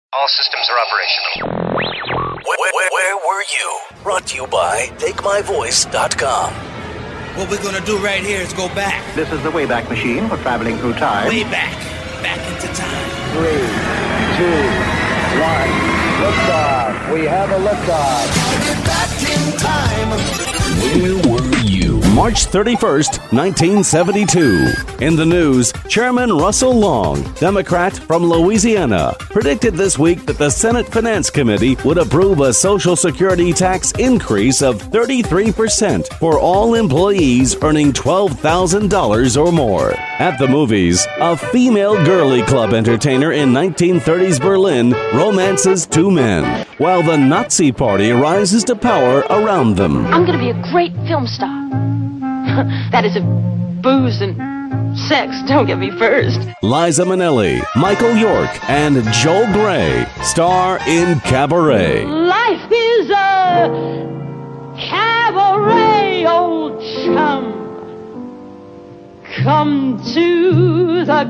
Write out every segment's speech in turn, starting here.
All systems are operational. Where were you? Brought to you by TakeMyVoice.com. What we're gonna do right here is go back. This is the Wayback Machine for traveling through time. Way back. Back into time. 3, 2, 1. Liftoff. We have a liftoff. Get back in time. Where were you? March 31st, 1972. In the news, Chairman Russell Long, Democrat from Louisiana, predicted this week that the Senate Finance Committee would approve a Social Security tax increase of 33% for all employees earning $12,000 or more. At the movies, a female girly club entertainer in 1930s Berlin romances two men, while the Nazi Party rises to power around them. I'm going to be a great film star. That is, if booze and sex don't get me first. Liza Minnelli, Michael York, and Joel Grey star in Cabaret. Life is a cabaret, old chum. Come to the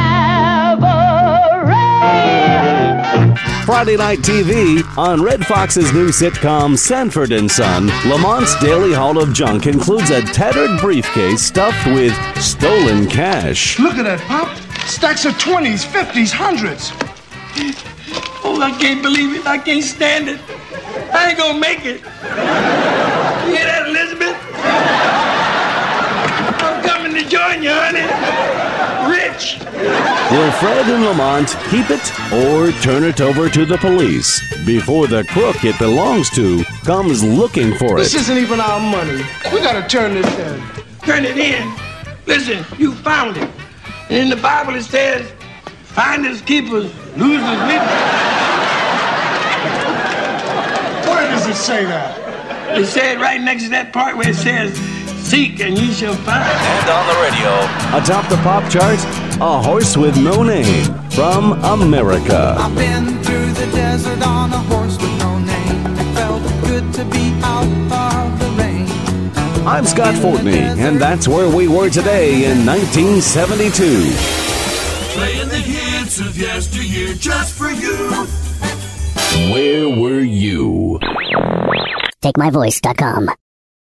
cabaret. Friday Night TV on Red Fox's new sitcom Sanford & Son, Lamont's Daily Haul of Junk includes a tattered briefcase stuffed with stolen cash. Look at that, Pop. Stacks of 20s, 50s, 100s. Oh, I can't believe it. I can't stand it. I ain't gonna make it. You hear that, Elizabeth? I'm coming to join you, honey. Rich. Will Fred and Lamont keep it or turn it over to the police before the crook it belongs to comes looking for This it? isn't even our money. We gotta turn this in. Turn it in. Listen, you found it. And in the Bible it says, finders keepers, losers weepers. Where does it say that? It said right next to that part where it says, seek and you shall find. And on the radio, Atop the pop chart, A Horse with No Name from America. I've been through the desert on a horse with no name. It felt good to be out of the rain. I'm Scott Fortney, and that's where we were today in 1972. Playing the hits of yesteryear just for you. Where were you? TakeMyVoice.com.